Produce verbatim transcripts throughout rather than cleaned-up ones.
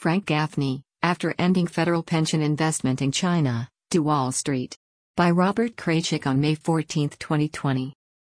Frank Gaffney, after ending federal pension investment in China, to Wall Street. By Robert Kraychik on May fourteenth, twenty twenty.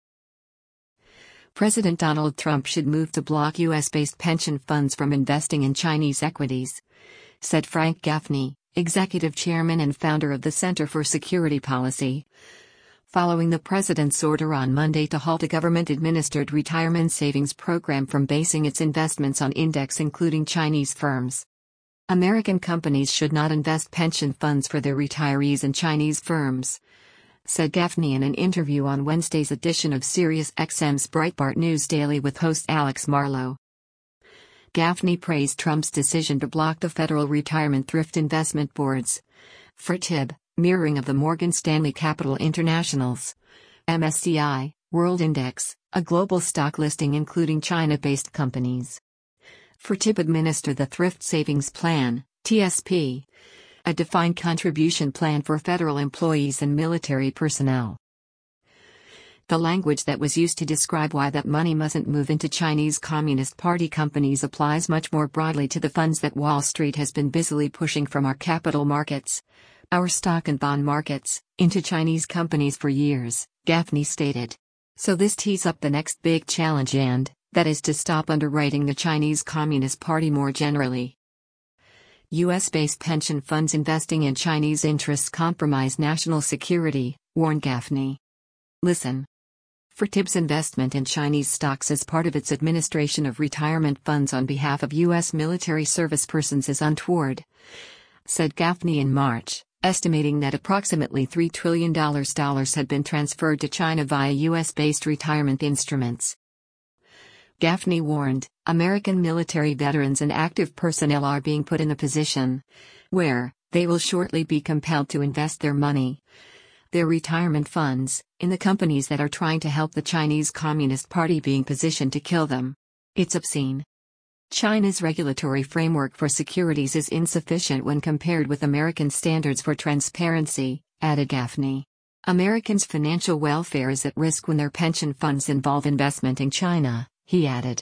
President Donald Trump should move to block U S-based pension funds from investing in Chinese equities, said Frank Gaffney, executive chairman and founder of the Center for Security Policy, following the president's order on Monday to halt a government-administered retirement savings program from basing its investments on index including Chinese firms. American companies should not invest pension funds for their retirees in Chinese firms, said Gaffney in an interview on Wednesday's edition of SiriusXM's Breitbart News Daily with host Alex Marlow. Gaffney praised Trump's decision to block the Federal Retirement Thrift Investment Board's F R T I B, mirroring of the Morgan Stanley Capital International's M S C I World Index, a global stock listing including China-based companies. F R T I B administer the Thrift Savings Plan, T S P, a defined contribution plan for federal employees and military personnel. The language that was used to describe why that money mustn't move into Chinese Communist Party companies applies much more broadly to the funds that Wall Street has been busily pushing from our capital markets, our stock and bond markets, into Chinese companies for years, Gaffney stated. So this tees up the next big challenge and, that is to stop underwriting the Chinese Communist Party more generally. U S-based pension funds investing in Chinese interests compromise national security, warned Gaffney. Listen. F R T I B's investment in Chinese stocks as part of its administration of retirement funds on behalf of U S military service persons is untoward, said Gaffney in March, estimating that approximately three trillion dollars had been transferred to China via U S-based retirement instruments. Gaffney warned, American military veterans and active personnel are being put in a position where they will shortly be compelled to invest their money, their retirement funds, in the companies that are trying to help the Chinese Communist Party being positioned to kill them. It's obscene. China's regulatory framework for securities is insufficient when compared with American standards for transparency, added Gaffney. Americans' financial welfare is at risk when their pension funds involve investment in China, he added.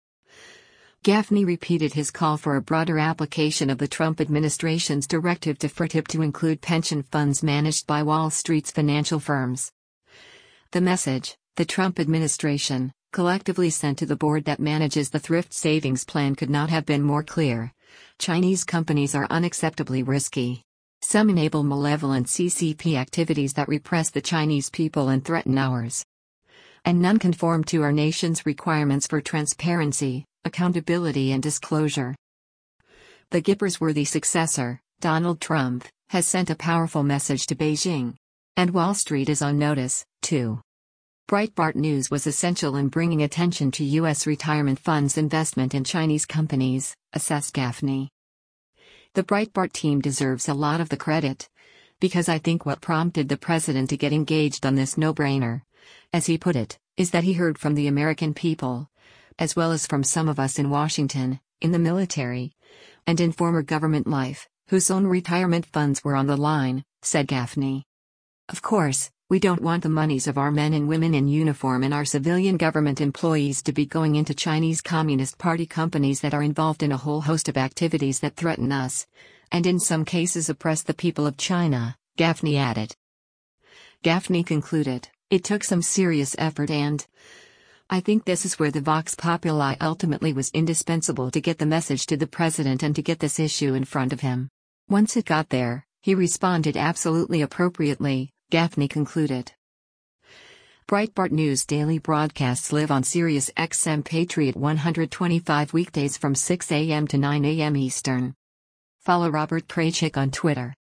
Gaffney repeated his call for a broader application of the Trump administration's directive to F R T I B to include pension funds managed by Wall Street's financial firms. The message, the Trump administration, collectively sent to the board that manages the Thrift Savings Plan could not have been more clear. Chinese companies are unacceptably risky. Some enable malevolent C C P activities that repress the Chinese people and threaten ours. And none conform to our nation's requirements for transparency, accountability and disclosure. The Gippers-worthy successor, Donald Trump, has sent a powerful message to Beijing. And Wall Street is on notice, too. Breitbart News was essential in bringing attention to U S retirement funds' investment in Chinese companies, assessed Gaffney. The Breitbart team deserves a lot of the credit, because I think what prompted the president to get engaged on this no-brainer, as he put it, is that he heard from the American people, as well as from some of us in Washington, in the military, and in former government life, whose own retirement funds were on the line, said Gaffney. Of course, we don't want the monies of our men and women in uniform and our civilian government employees to be going into Chinese Communist Party companies that are involved in a whole host of activities that threaten us, and in some cases oppress the people of China, Gaffney added. Gaffney concluded, it took some serious effort and I think this is where the Vox Populi ultimately was indispensable to get the message to the president and to get this issue in front of him. Once it got there, he responded absolutely appropriately, Gaffney concluded. Breitbart News daily broadcasts live on SiriusXM Patriot one twenty-five weekdays from six a m to nine a m Eastern. Follow Robert Kraychik on Twitter.